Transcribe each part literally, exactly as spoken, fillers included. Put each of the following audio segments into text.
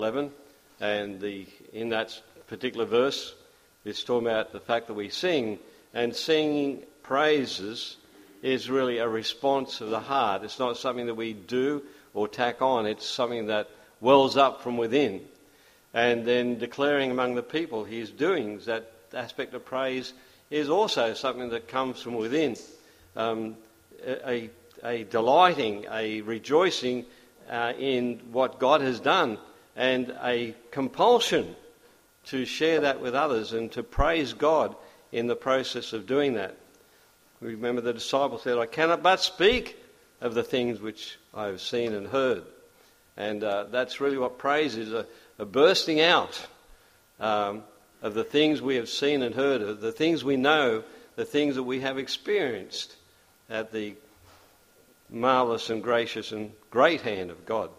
eleven, and the in that particular verse, it's talking about the fact that we sing, and singing praises is really a response of the heart. It's not something that we do or tack on. It's something that wells up from within. And then declaring among the people his doings, that aspect of praise is also something that comes from within. Um, a, a delighting, a rejoicing uh, in what God has done, and a compulsion to share that with others and to praise God in the process of doing that. Remember the disciple said, I cannot but speak of the things which I have seen and heard. And uh, that's really what praise is, a, a bursting out um, of the things we have seen and heard, of the things we know, the things that we have experienced at the marvellous and gracious and great hand of God.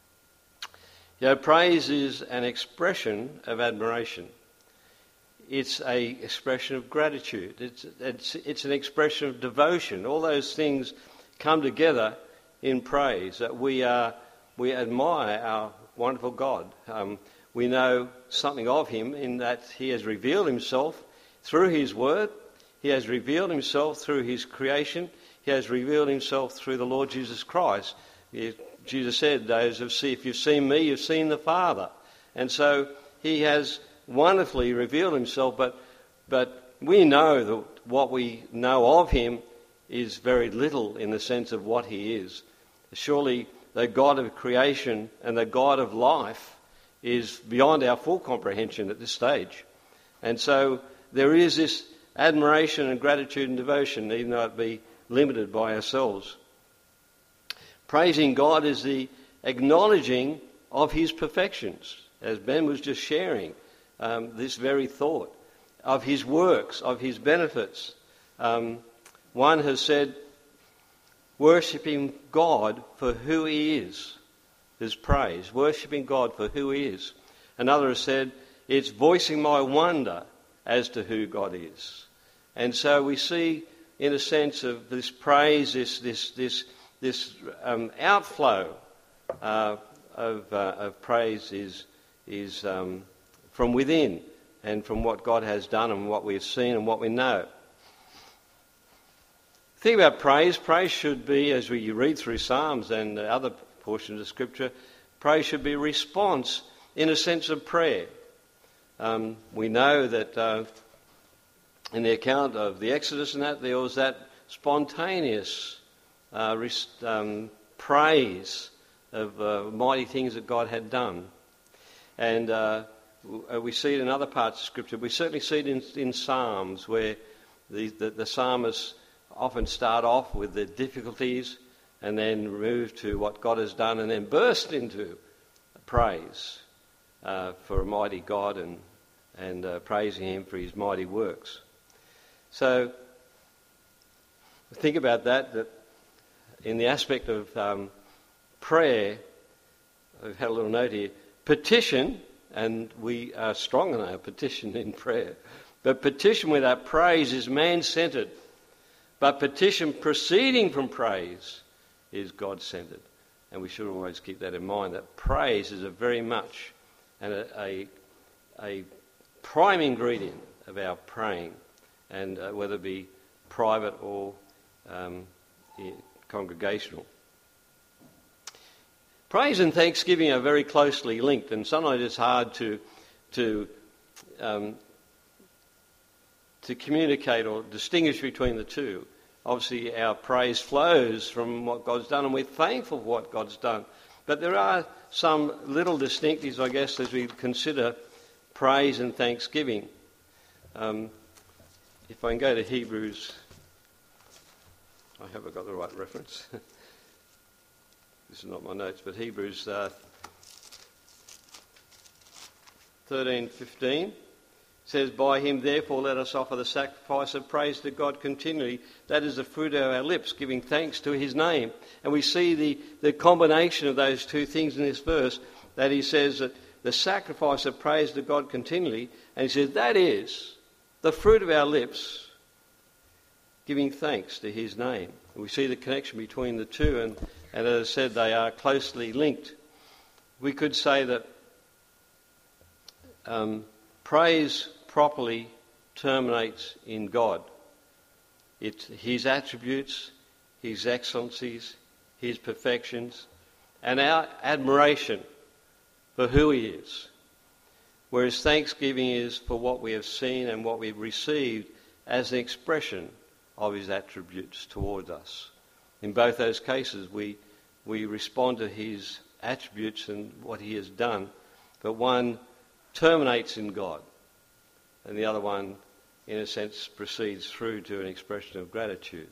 You know, praise is an expression of admiration. It's an expression of gratitude. It's, it's, it's an expression of devotion. All those things come together in praise, that we are we admire our wonderful God. Um, we know something of him in that he has revealed himself through his word. He has revealed himself through his creation. He has revealed himself through the Lord Jesus Christ. He, Jesus said, "Those who see, if you've seen me, you've seen the Father." And so he has wonderfully revealed himself, but but we know that what we know of him is very little in the sense of what he is. Surely the God of creation and the God of life is beyond our full comprehension at this stage. And so there is this admiration and gratitude and devotion, even though it be limited by ourselves. Praising God is the acknowledging of his perfections, as Ben was just sharing um, this very thought, of his works, of his benefits. Um, one has said, worshipping God for who he is, is praise. Worshipping God for who he is. Another has said, it's voicing my wonder as to who God is. And so we see, in a sense, of this praise, this this this this um, outflow uh, of uh, of praise is is um, from within and from what God has done and what we've seen and what we know. Think about praise. Praise should be, as we read through Psalms and other portions of Scripture, praise should be a response in a sense of prayer. Um, we know that uh, in the account of the Exodus and that, there was that spontaneous uh, res- um, praise of uh, mighty things that God had done. And uh, we see it in other parts of Scripture. We certainly see it in, in Psalms, where the, the, the psalmists often start off with the difficulties and then move to what God has done and then burst into praise uh, for a mighty God and, and uh, praising him for his mighty works. So think about that, that in the aspect of um, prayer, I've had a little note here, petition, and we are strong in our petition in prayer, but petition without praise is man-centred. But petition proceeding from praise is God-centred. And we should always keep that in mind, that praise is a very much and a, a, a prime ingredient of our praying, and uh, whether it be private or um, congregational. Praise and thanksgiving are very closely linked, and sometimes it's hard to to um, to communicate or distinguish between the two. Obviously, our praise flows from what God's done, and we're thankful for what God's done. But there are some little distinctives, I guess, as we consider praise and thanksgiving. Um, if I can go to Hebrews, I hope I've got the right reference. This is not my notes, but Hebrews uh, thirteen fifteen. Says, by him therefore let us offer the sacrifice of praise to God continually. That is the fruit of our lips, giving thanks to his name. And we see the, the combination of those two things in this verse, that he says that the sacrifice of praise to God continually, and he says that is the fruit of our lips, giving thanks to his name. And we see the connection between the two, and, and as I said, they are closely linked. We could say that um, praise properly terminates in God. It's his attributes, his excellencies, his perfections, and our admiration for who he is. Whereas thanksgiving is for what we have seen and what we've received as an expression of his attributes towards us. In both those cases, we we respond to his attributes and what he has done, but one terminates in God, and the other one, in a sense, proceeds through to an expression of gratitude.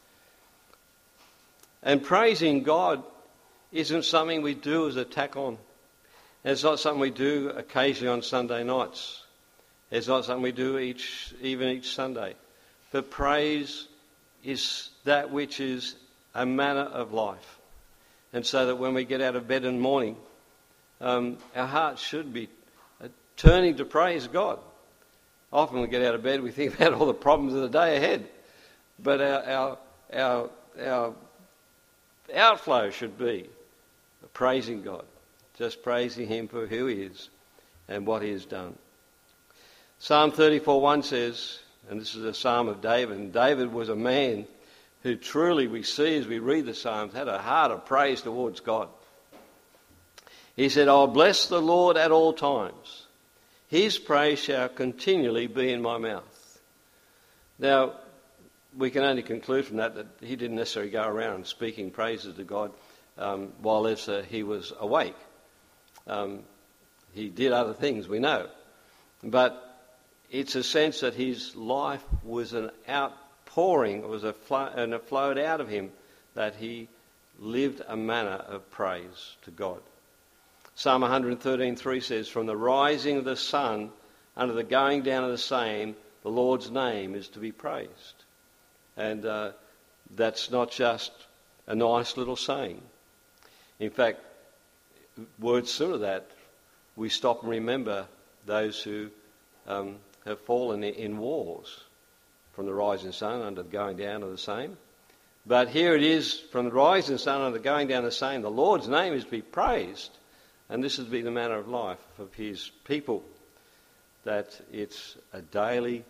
And praising God isn't something we do as a tack on. It's not something we do occasionally on Sunday nights. It's not something we do each, even each Sunday. But praise is that which is a manner of life. And so that when we get out of bed in the morning, um, our hearts should be uh, turning to praise God. Often when we get out of bed, we think about all the problems of the day ahead. But our, our, our, our outflow should be praising God. Just praising him for who he is and what he has done. Psalm thirty-four one says, and this is a psalm of David, and David was a man who truly, we see as we read the Psalms, had a heart of praise towards God. He said, I'll bless the Lord at all times. His praise shall continually be in my mouth. Now, we can only conclude from that that he didn't necessarily go around speaking praises to God um, while uh, he was awake. Um, he did other things, we know. But it's a sense that his life was an outpouring, it was a flow, and it flowed out of him, that he lived a manner of praise to God. Psalm one thirteen three says, from the rising of the sun unto the going down of the same, the Lord's name is to be praised. And uh, that's not just a nice little saying. In fact, words similar to that, we stop and remember those who um, have fallen in wars, from the rising sun unto the going down of the same. But here it is, from the rising sun unto the going down of the same, the Lord's name is to be praised. And this is to be the manner of life of his people, that it's a daily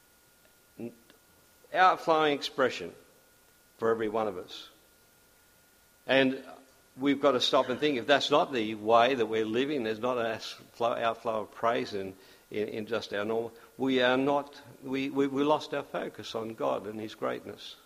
outflowing expression for every one of us. And we've got to stop and think, if that's not the way that we're living, there's not an outflow of praise in, in, in just our normal, we are not, we, we, we lost our focus on God and his greatness.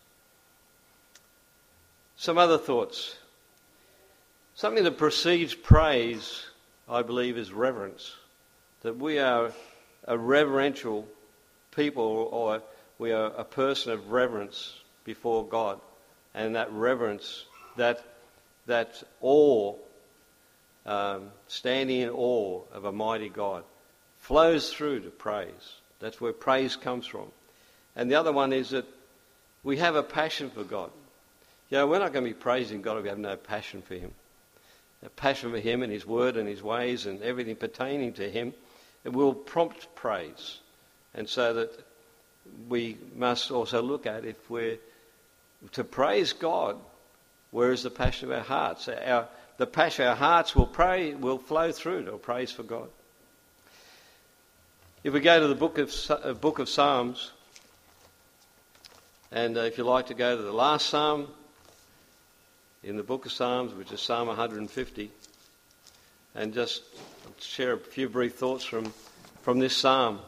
Some other thoughts. Something that precedes praise, I believe, is reverence. That we are a reverential people, or we are a person of reverence before God. And that reverence, that that awe, um, standing in awe of a mighty God, flows through to praise. That's where praise comes from. And the other one is that we have a passion for God. You know, we're not going to be praising God if we have no passion for him. A passion for him and his word and his ways and everything pertaining to him, it will prompt praise. And so that we must also look at, if we're to praise God, where is the passion of our hearts? Our, the passion of our hearts will pray, will flow through to praise for God. If we go to the book of uh, book of Psalms, and uh, if you like to go to the last psalm in the book of Psalms, which is Psalm one fifty, and just share a few brief thoughts from, from this psalm.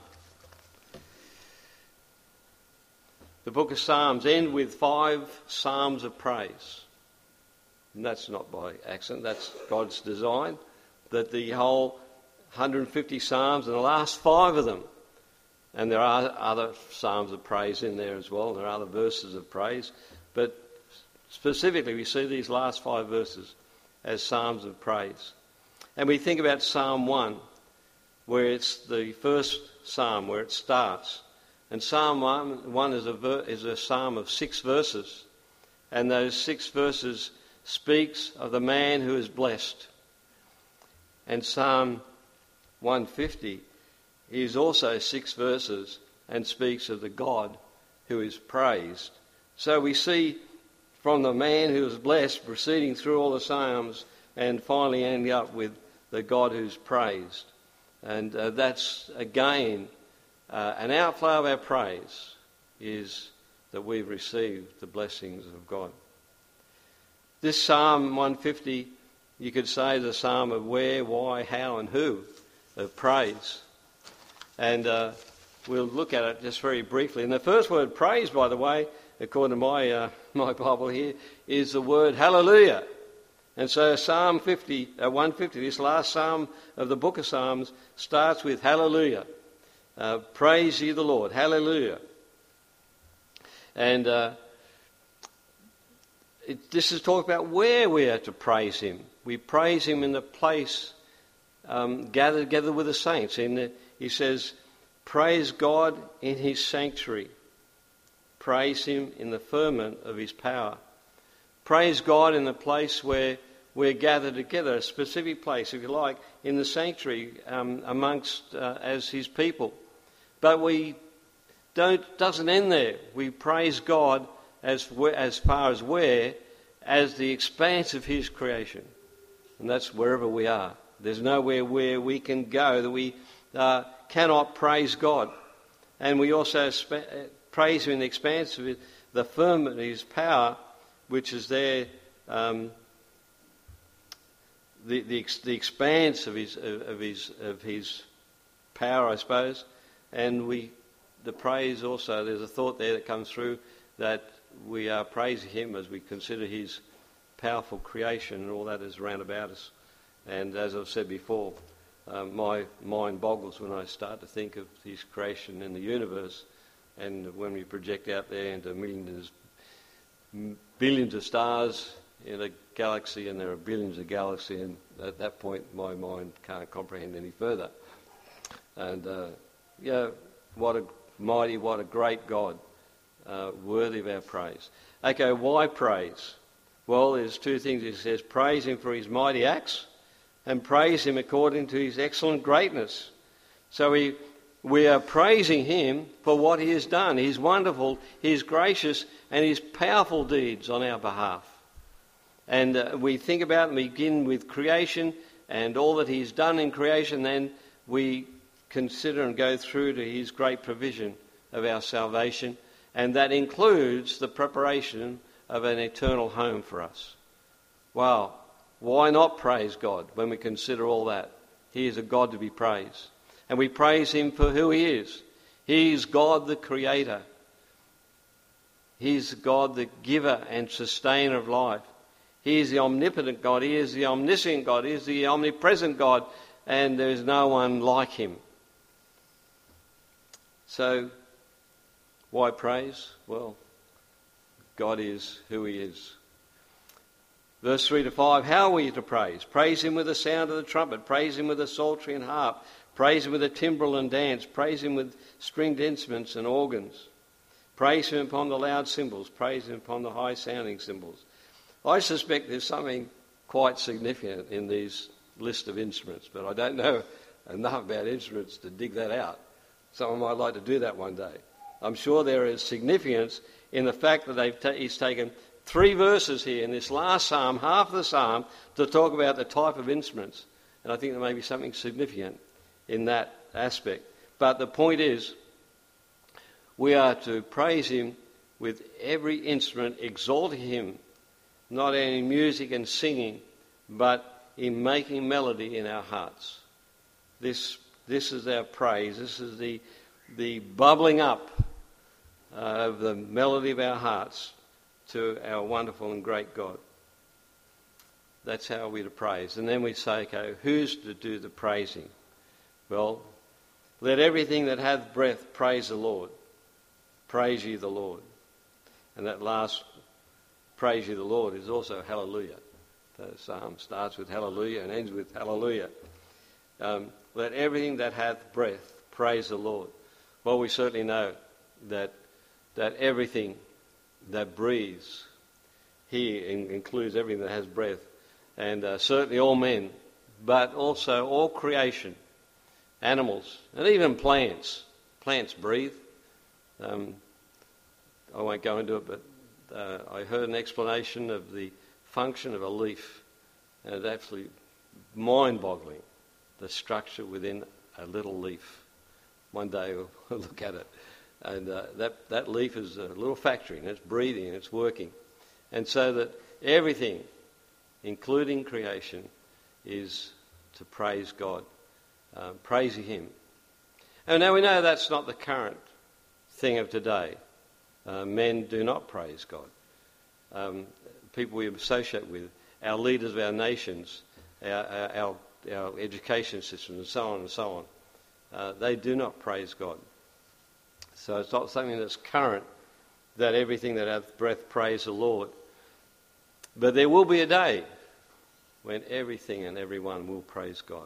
The book of Psalms end with five psalms of praise. And that's not by accident, that's God's design, that the whole one hundred fifty psalms and the last five of them, and there are other psalms of praise in there as well, there are other verses of praise, but specifically we see these last five verses as psalms of praise. And we think about Psalm one, where it's the first psalm, where it starts. And Psalm one, one is, a ver- is a psalm of six verses, and those six verses speaks of the man who is blessed. And Psalm one fifty is also six verses and speaks of the God who is praised. So we see from the man who is blessed proceeding through all the psalms and finally ending up with the God who's praised. And uh, that's, again, uh, an outflow of our praise is that we've received the blessings of God. This Psalm one fifty, you could say, is a psalm of where, why, how and who of praise. And uh, we'll look at it just very briefly. And the first word, praise, by the way, according to my, uh, my Bible here, is the word hallelujah. And so Psalm fifty, uh, one fifty, this last psalm of the book of Psalms, starts with hallelujah. Uh, praise ye the Lord. Hallelujah. And uh, it, this is talking about where we are to praise him. We praise him in the place um, gathered together with the saints. In the, he says, praise God in his sanctuary. Praise him in the firmament of his power. Praise God in the place where we're gathered together, a specific place, if you like, in the sanctuary um, amongst uh, as his people. But we don't doesn't end there. We praise God as as far as where, as the expanse of his creation, and that's wherever we are. There's nowhere where we can go that we uh, cannot praise God, and we also sp- praise him in the expanse of his, the firmament of his power, which is there, um, the, the the expanse of his of, of his of his power, I suppose, and we the praise also. There's a thought there that comes through that we are praising him as we consider his powerful creation and all that is round about us. And as I've said before, um, my mind boggles when I start to think of his creation in the universe, and when we project out there into millions. Billions of stars in a galaxy, and there are billions of galaxies, and at that point my mind can't comprehend any further. And uh, yeah, what a mighty, what a great God, uh, worthy of our praise. Okay, why praise? Well, there's two things. It says praise him for his mighty acts and praise him according to his excellent greatness. So we We are praising him for what he has done, his wonderful, his gracious and his powerful deeds on our behalf. And uh, we think about and begin with creation and all that he's done in creation, then we consider and go through to his great provision of our salvation, and that includes the preparation of an eternal home for us. Wow, why not praise God when we consider all that? He is a God to be praised. And we praise him for who he is. He is God the Creator. He is God the giver and sustainer of life. He is the omnipotent God. He is the omniscient God. He is the omnipresent God. And there is no one like him. So, why praise? Well, God is who he is. Verse three to five, how are we to praise? Praise him with the sound of the trumpet. Praise him with the psaltery and harp. Praise him with a timbrel and dance. Praise him with stringed instruments and organs. Praise him upon the loud cymbals. Praise him upon the high-sounding cymbals. I suspect there's something quite significant in these list of instruments, but I don't know enough about instruments to dig that out. Someone might like to do that one day. I'm sure there is significance in the fact that they've ta- he's taken three verses here in this last psalm, half of the psalm, to talk about the type of instruments. And I think there may be something significant in that aspect. But the point is, we are to praise him with every instrument, exalting him, not only in music and singing, but in making melody in our hearts. This this is our praise. This is the the bubbling up uh, of the melody of our hearts to our wonderful and great God. That's how we're to praise. And then we say, okay, who's to do the praising? Well, let everything that hath breath praise the Lord. Praise ye the Lord. And that last praise ye the Lord is also hallelujah. The psalm starts with hallelujah and ends with hallelujah. Um, let everything that hath breath praise the Lord. Well, we certainly know that that everything that breathes here in, includes everything that has breath, and uh, certainly all men, but also all creation, animals, and even plants. Plants breathe. Um, I won't go into it, but uh, I heard an explanation of the function of a leaf, and it's absolutely mind-boggling, the structure within a little leaf. One day we'll look at it. And uh, that, that leaf is a little factory, and it's breathing and it's working. And so that everything, including creation, is to praise God, uh, praising him. And now we know that's not the current thing of today. Uh, men do not praise God. Um, people we associate with, our leaders of our nations, our, our, our education systems, and so on and so on, uh, they do not praise God. So it's not something that's current, that everything that hath breath praise the Lord. But there will be a day when everything and everyone will praise God.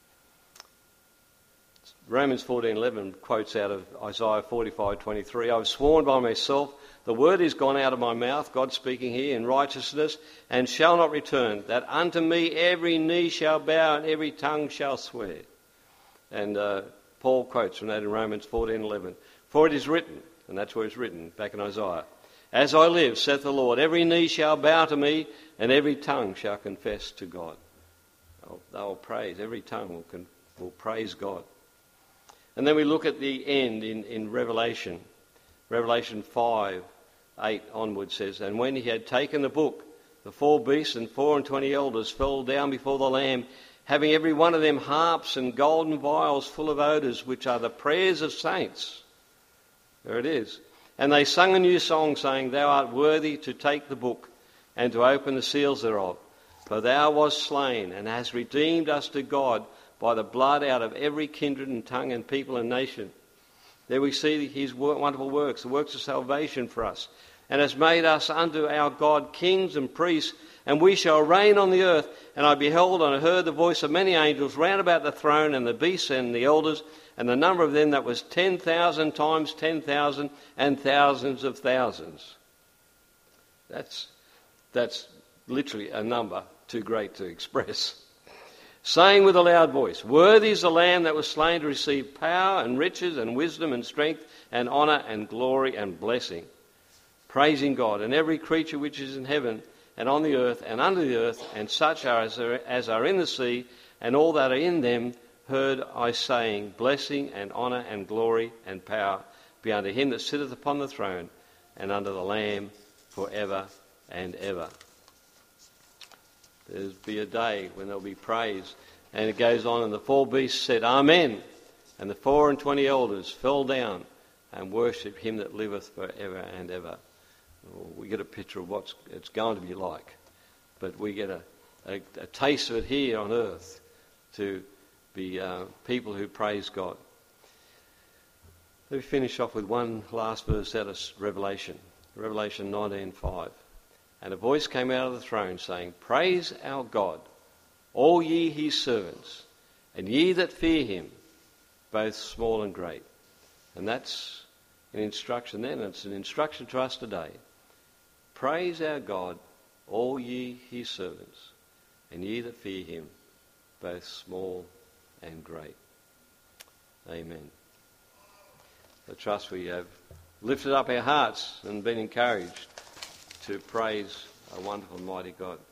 Romans fourteen eleven quotes out of Isaiah forty-five twenty-three, I have sworn by myself, the word is gone out of my mouth, God speaking here, in righteousness, and shall not return, that unto me every knee shall bow and every tongue shall swear. And uh, Paul quotes from that in Romans fourteen eleven. For it is written, and that's where it's written, back in Isaiah, as I live, saith the Lord, every knee shall bow to me, and every tongue shall confess to God. They'll, they'll praise, every tongue will, con- will praise God. And then we look at the end in, in Revelation. Revelation five, eight onwards says, and when he had taken the book, the four beasts and four and twenty elders fell down before the Lamb, having every one of them harps and golden vials full of odours, which are the prayers of saints. There it is. And they sung a new song, saying, Thou art worthy to take the book and to open the seals thereof. For thou wast slain and hast redeemed us to God by the blood out of every kindred and tongue and people and nation. There we see his wonderful works, the works of salvation for us, and has made us unto our God kings and priests, and we shall reign on the earth. And I beheld and I heard the voice of many angels round about the throne and the beasts and the elders, and the number of them that was ten thousand times ten thousand and thousands of thousands. That's, that's literally a number too great to express. Saying with a loud voice, Worthy is the Lamb that was slain to receive power and riches and wisdom and strength and honour and glory and blessing. Praising God, and every creature which is in heaven and on the earth and under the earth, and such are as are, as are in the sea, and all that are in them, heard I saying, Blessing and honour and glory and power be unto him that sitteth upon the throne, and unto the Lamb for ever and ever. There'll be a day when there'll be praise. And it goes on, and the four beasts said, Amen. And the four and twenty elders fell down and worshipped him that liveth for ever and ever. Well, we get a picture of what it's going to be like. But we get a, a, a taste of it here on earth to be uh, people who praise God. Let me finish off with one last verse out of Revelation. Revelation nineteen five. And a voice came out of the throne saying, Praise our God, all ye his servants, and ye that fear him, both small and great. And that's an instruction then, and it's an instruction to us today. Praise our God, all ye his servants, and ye that fear him, both small and great. Amen. I trust we have lifted up our hearts and been encouraged to praise a wonderful and mighty God.